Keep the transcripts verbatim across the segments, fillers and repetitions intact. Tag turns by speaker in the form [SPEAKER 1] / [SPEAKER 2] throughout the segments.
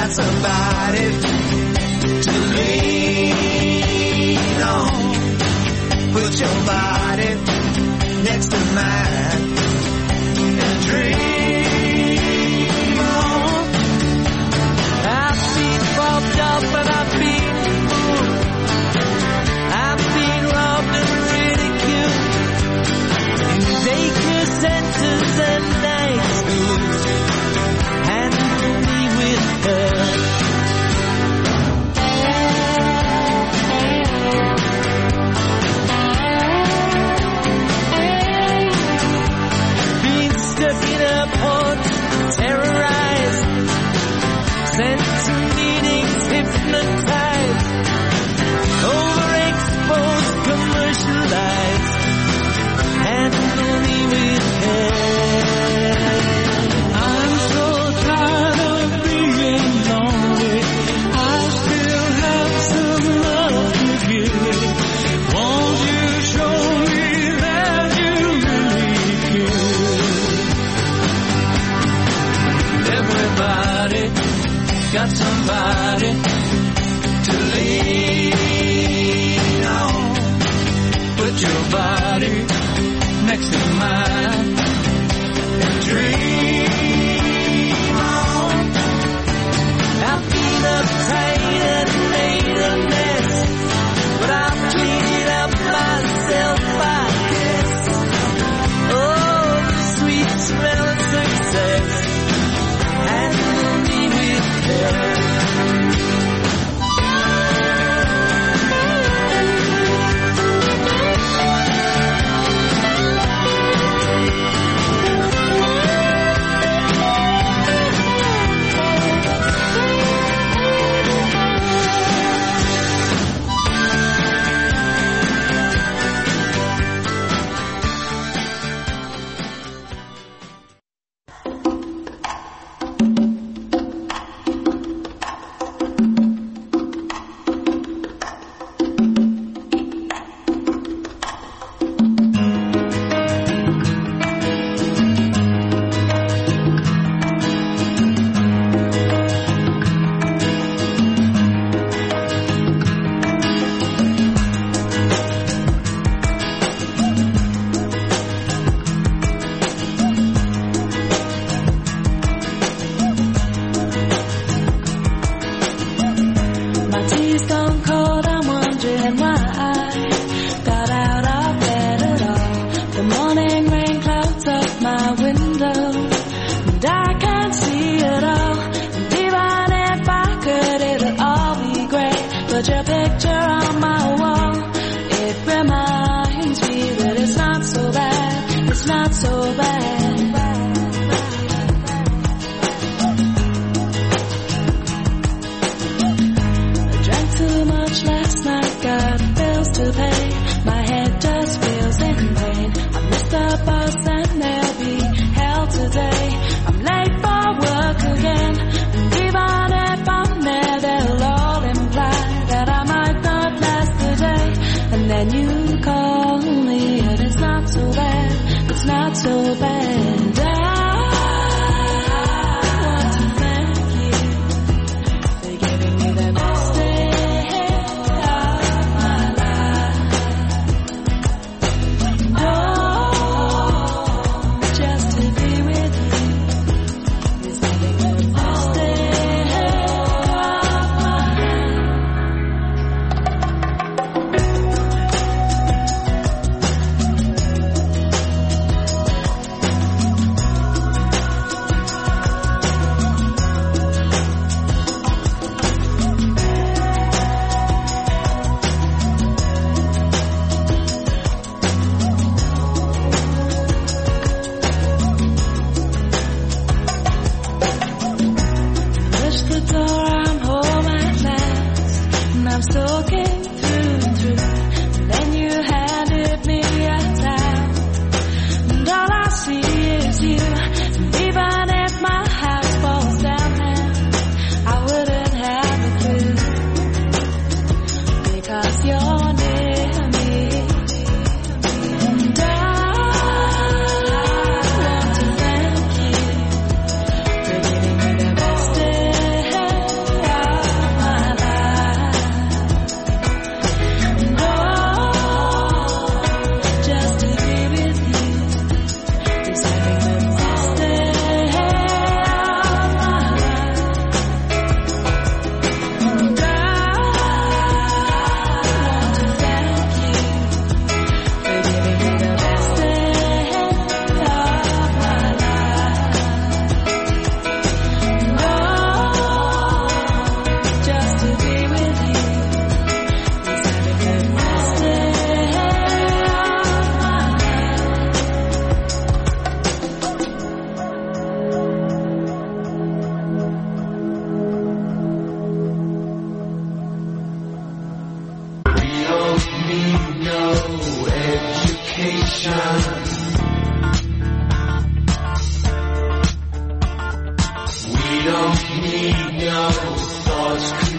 [SPEAKER 1] got somebody to lean on. Put your body next to mine and dream on. I've been robbed off and I've been fooled. I've been robbed and ridiculed in daycare centers and night schools. Handle me with her. Been stuck in a port, terrorized, sent to meetings, hypnotized, overexposed, commercialized. Handle me with care. I'm so tired of being lonely. I still have some love to give. Won't you show me that you really care? Everybody got somebody to lean on. Put your body next to mine and dream on. I've been uptight and made a mess, but I've cleaned it up myself, I guess. Oh, the sweet smell of success. Handle me with care.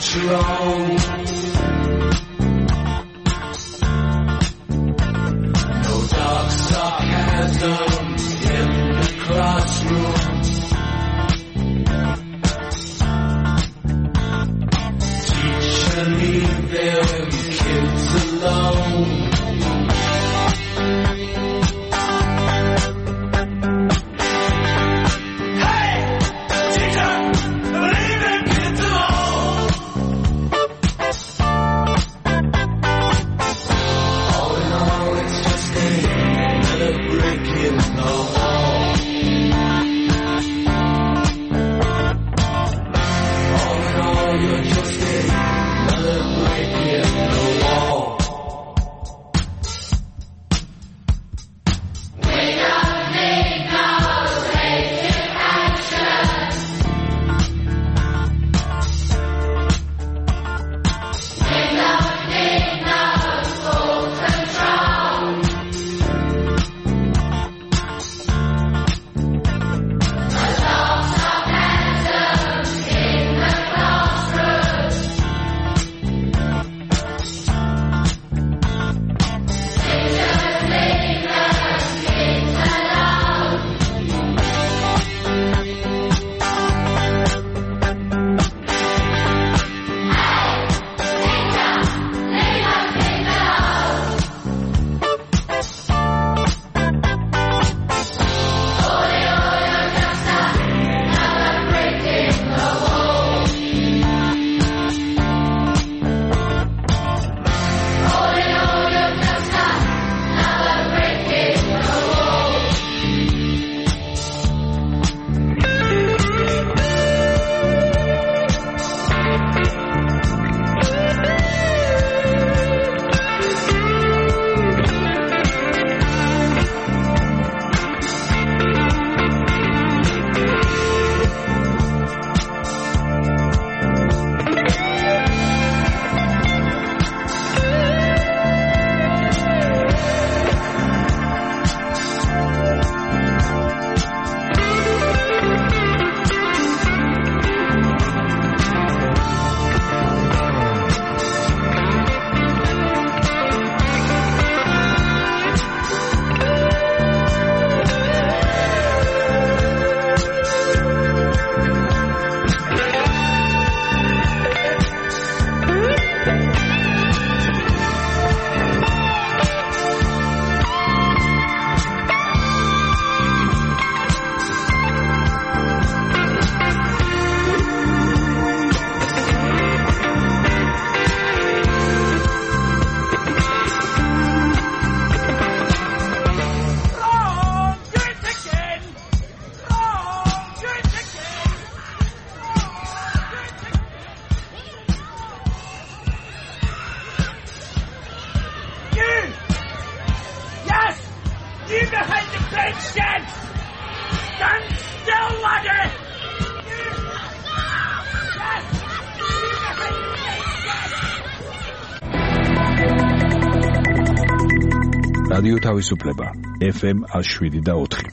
[SPEAKER 1] control. No dark sarcasm in the classroom. Teacher, leave them kids alone.
[SPEAKER 2] რადიო თავისუფლება ეფ ემ შვიდი და ოთხი.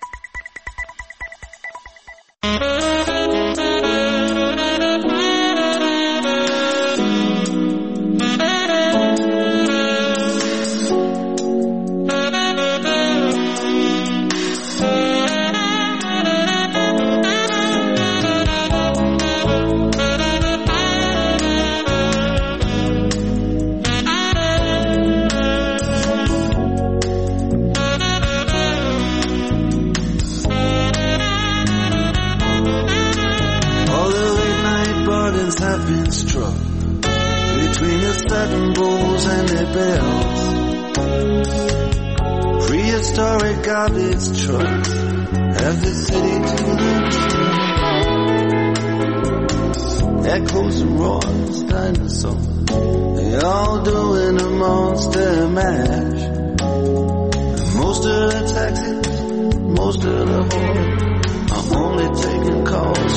[SPEAKER 1] Echoes and roars, dinosaurs, they all doing a monster mash. And most of the taxis, most of the horror, are only taking calls.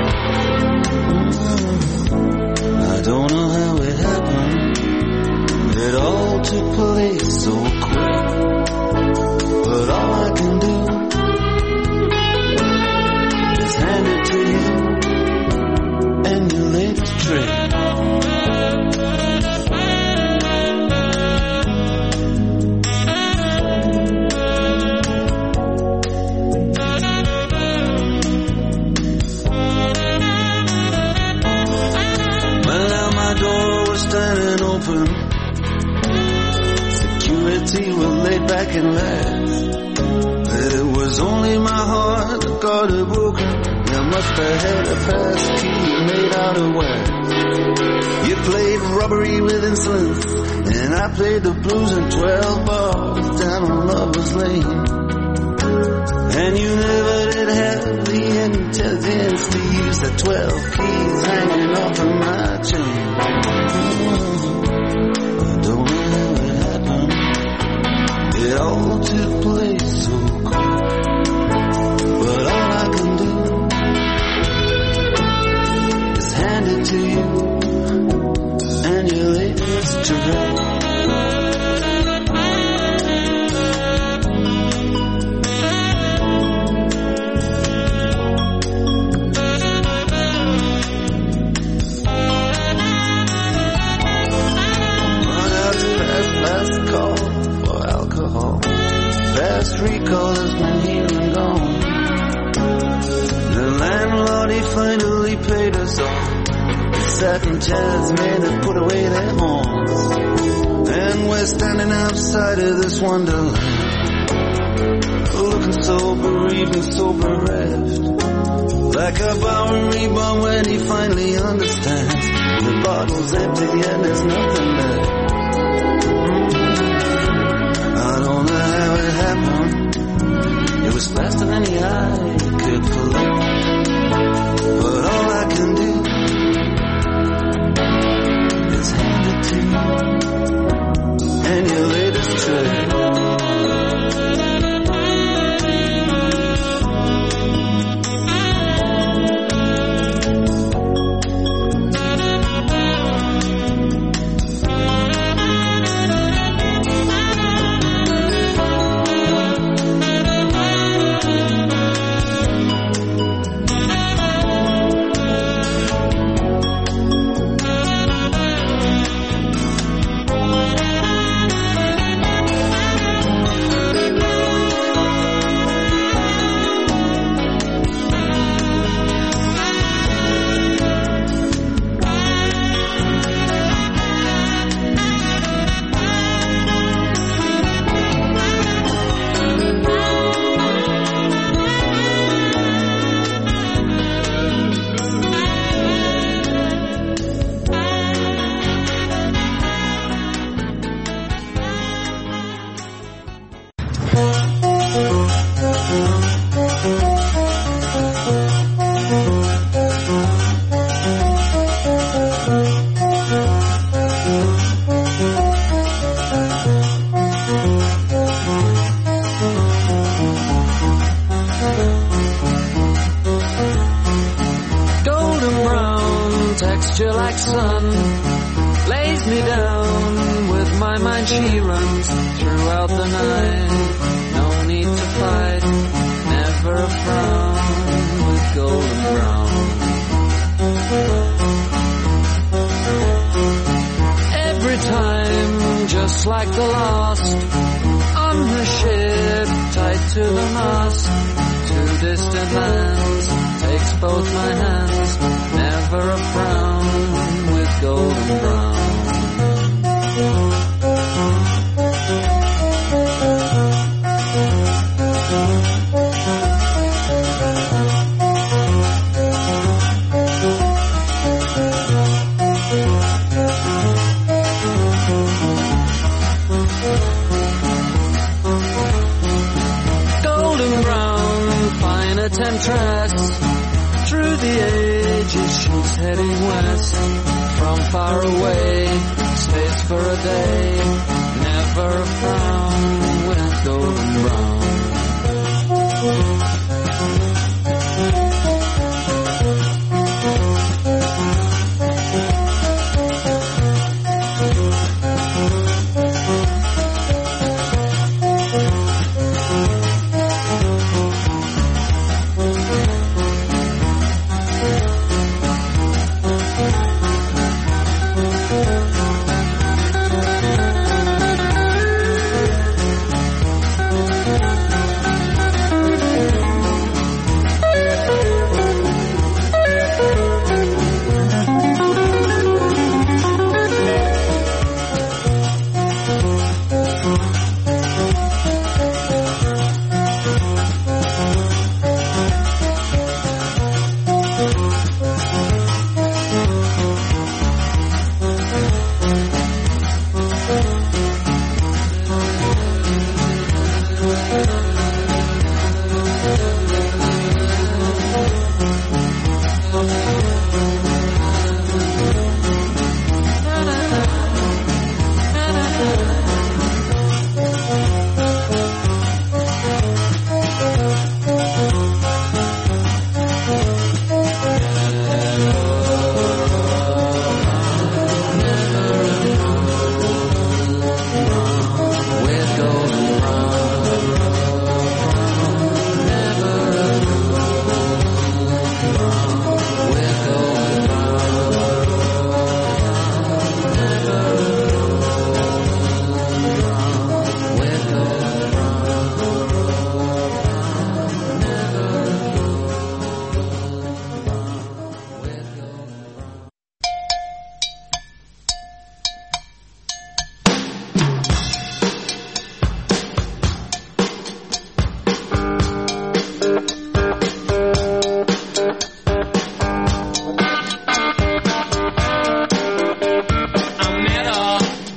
[SPEAKER 1] I don't know how it happened, it all took place so quick. But all I can do is hand it to you and your latest trick.
[SPEAKER 3] back and laughed that it was only my heart that got it broken. You must have had a pass key made out of wax. You played robbery with insolence, and I played the blues in twelve bars down on Lover's Lane. And you never did have the intelligence to use the twelve keys hanging off of my chain. I don't know how it happened. It all took place so quick. But all I can do is hand it to you and your latest direct. Fast recall has been here and gone. The landlord, he finally paid us all. The satin chairs men had put away their horns. And we're standing outside of this wonderland, looking so bereaved and so bereft, like a Bowery bomb when he finally understands the bottle's empty and there's nothing left. I don't know how it happened. It was faster than the eye could collect. But all I can do is hand it to you and your latest trick.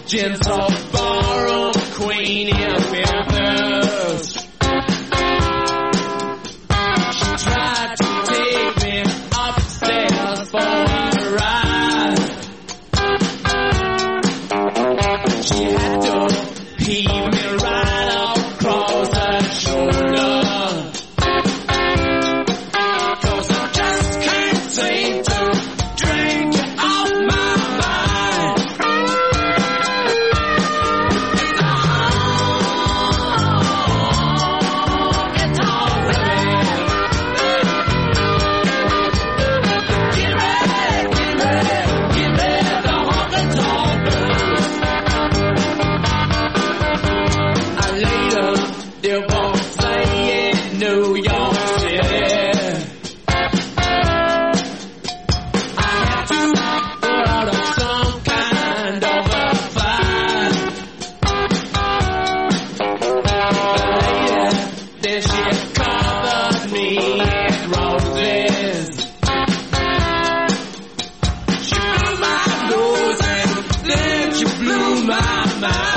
[SPEAKER 1] gentle ballroom queen in feathers. She tried to take me upstairs for a ride. She had to heave me right across her shoulder. Cause I just can't seem to drink you off my mind. It's all, it's alright. Get ready, get ready, get ready to honky-tonk blues. I later divorced in New York City. I had to put out of some kind of a fight. Later, then she covered me in roses. She blew my nose and then she blew my mind.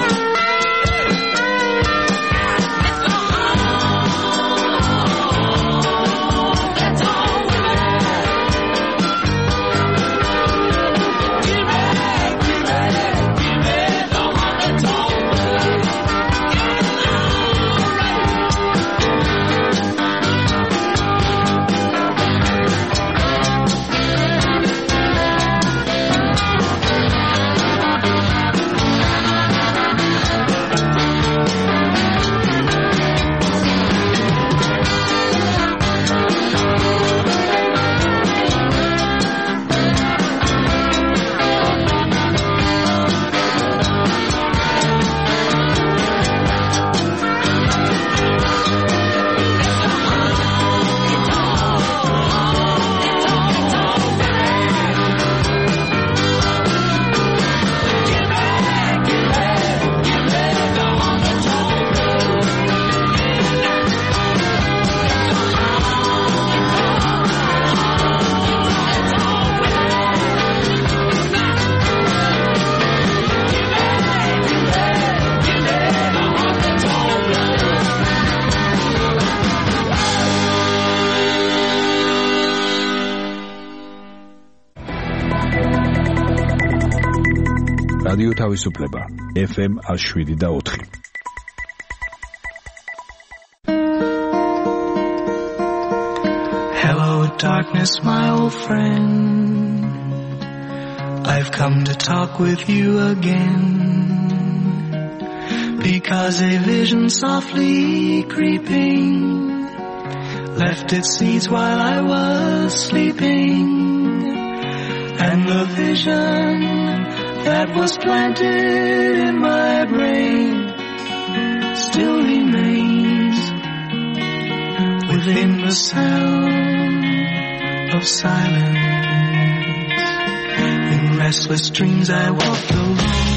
[SPEAKER 2] რადიო თავისუფლება ეფ ემ შვიდი და ოთხი.
[SPEAKER 4] Hello darkness my old friend, I've come to talk with you again, because a vision softly creeping left its seeds while I was sleeping, and the vision that was planted in my brain still remains within the sound of silence. In restless dreams I walked alone,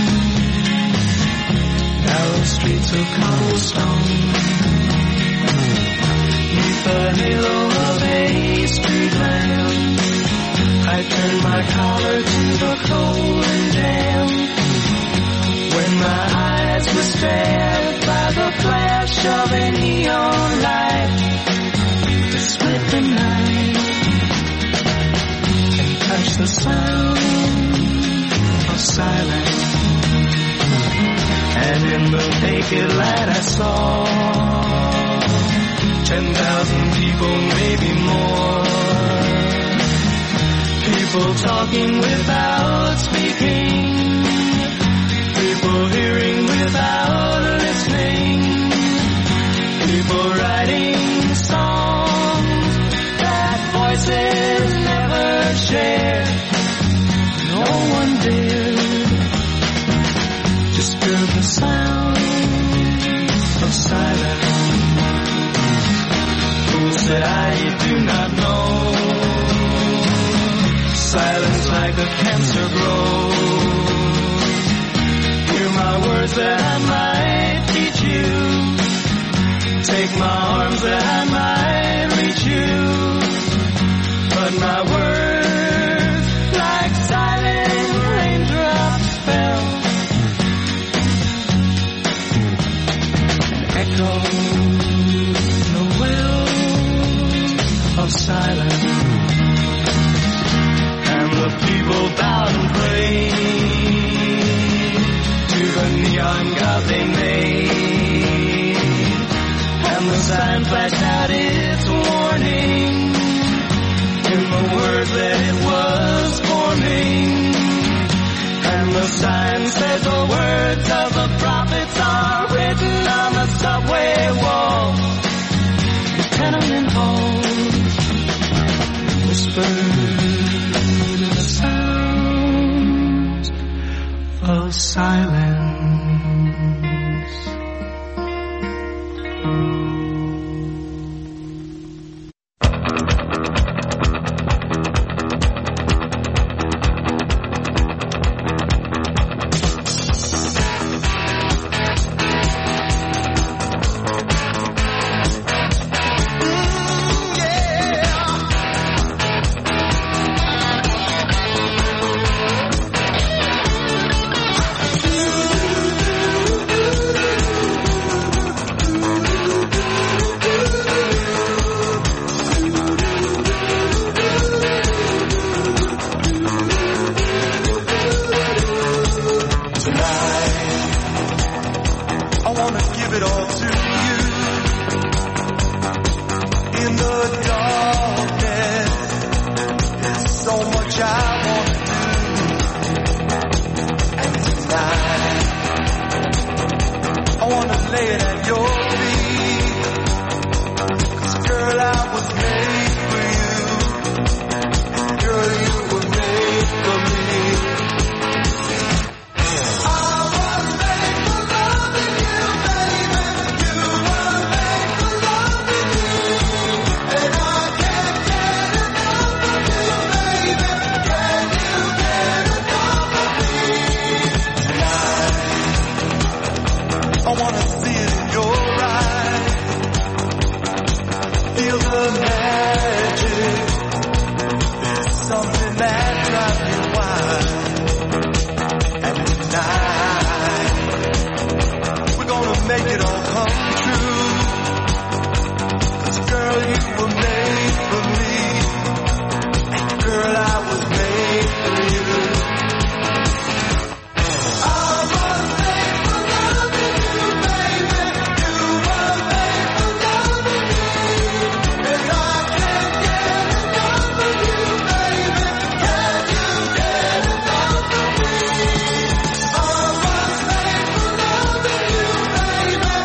[SPEAKER 4] narrow streets of cobblestone, neath the halo of a street lamp. I turned my collar to the cold and damp, when my eyes were stared by the flash of a neon light that split the night and touched the sound of silence. And in the naked light I saw ten thousand people, maybe more. People talking without speaking, people hearing without listening, people writing songs that voices never shared. No one dared disturb the sound of silence. Who said I do not know? Silence like a cancer grows. Hear my words that I might teach you. Take my arms that I might reach you. But my words like silent raindrops fell the sign says the words of the prophets are written on the subway walls, the tenement halls, whispered the sounds of silence.
[SPEAKER 3] Baby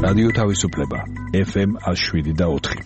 [SPEAKER 2] რადიო თავისუფლება ეფ ემ one oh seven point four.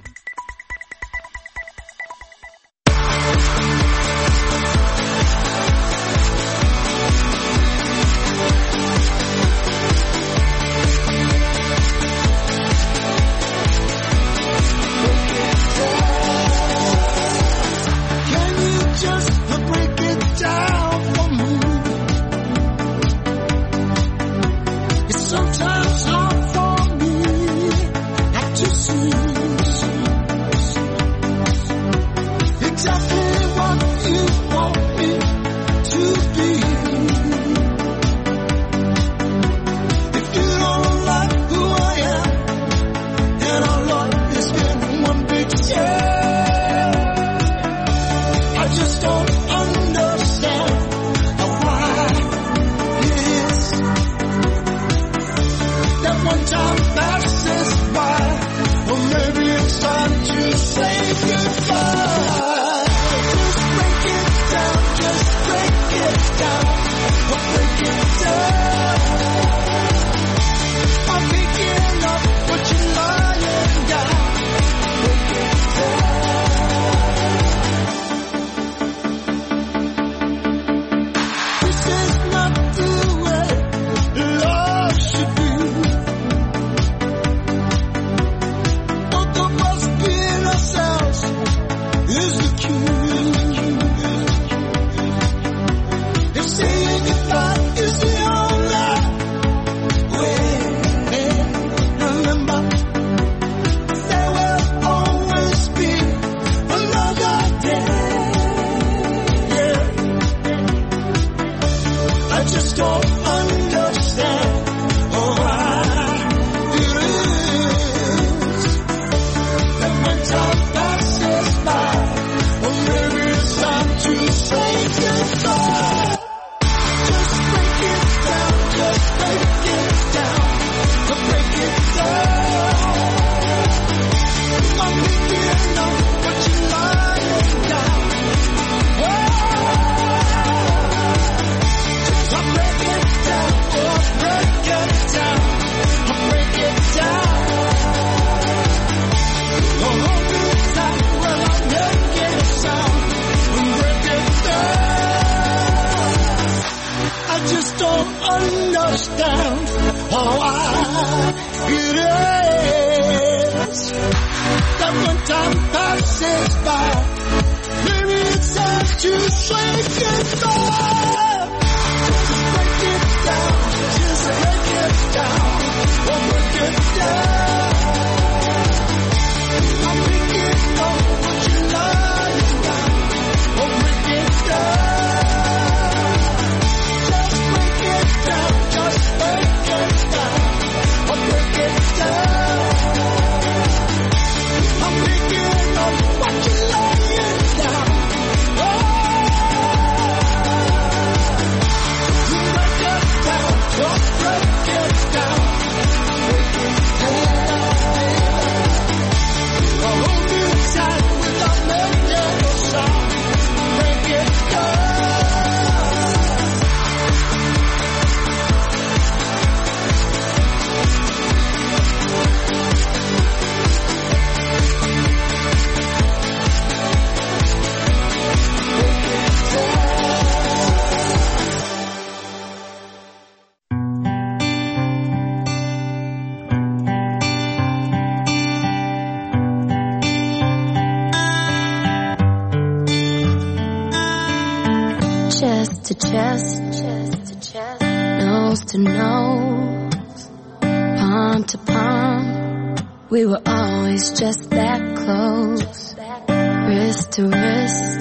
[SPEAKER 5] We were always just that close, wrist to wrist,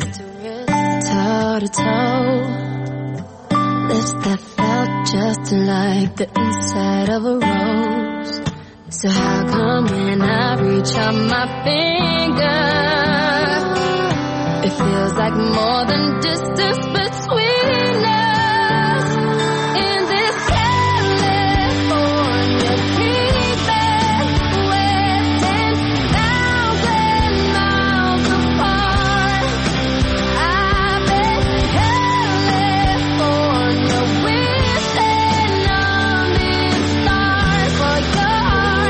[SPEAKER 5] toe to toe, lips that felt just like the inside of a rose. So how come when I reach out my finger, it feels like more than distance between us in this California dream bed, we're ten thousand miles apart. I bet California wishing on these stars for your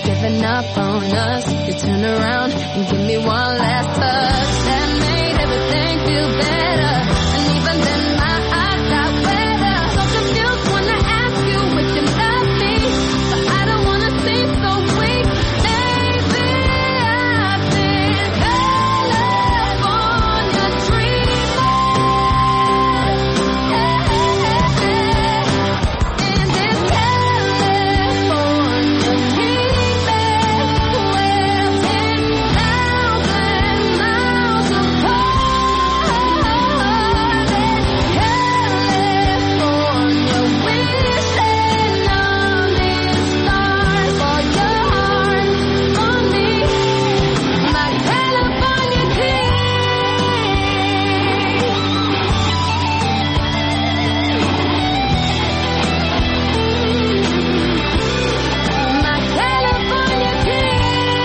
[SPEAKER 5] giving up on us. You turn around and give me one last touch. That made everything feel better. And even then my eyes got wetter. So confused when I ask you if you love me, but I don't wanna seem so weak. Maybe I've been California dreaming. In this California dreaming, where ten thousand miles apart. California wishing on these stars for your heart, for me, my California king. My California king.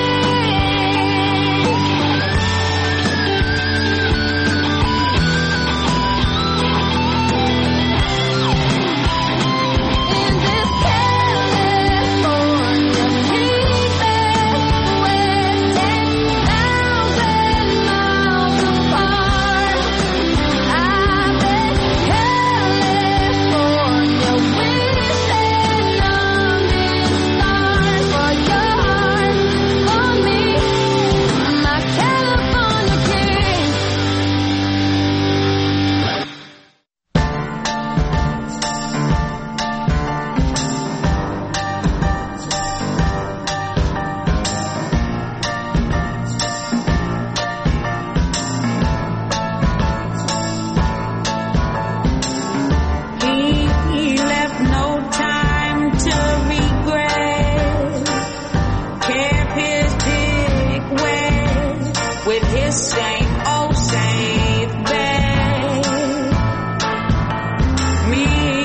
[SPEAKER 5] In this California dreaming, where ten thousand miles apart. I bet California wishing on these stars for your heart, for me, my California king.
[SPEAKER 6] He left no time to regret. Kept his dick wet with his same old safe bet. Me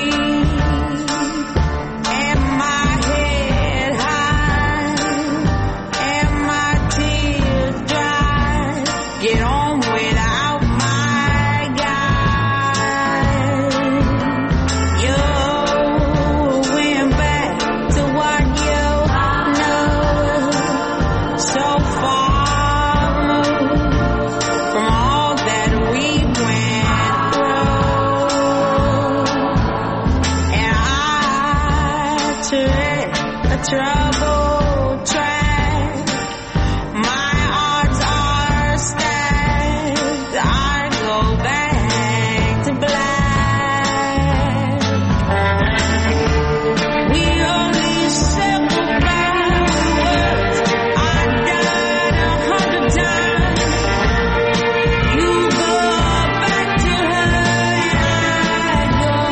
[SPEAKER 6] and my head high and my tears dry. Get on without my guy. You went back to what you know, so far removed from all that we went through. And I tread a troubled track. My odds are stacked. I go back to black. We only said goodbye with words. I died a hundred times. You go back to her and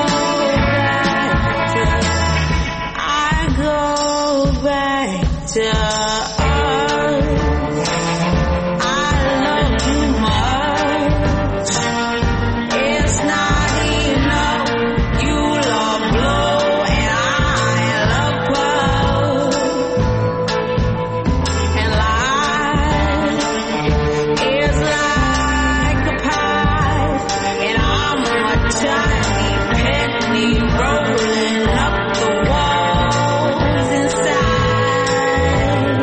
[SPEAKER 6] I go back to I go back to us. I love too much. It's not enough. You love blow and I love puff. And life is like a pie, and I'm a tiny penny rolling up the walls inside.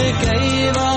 [SPEAKER 1] they gave all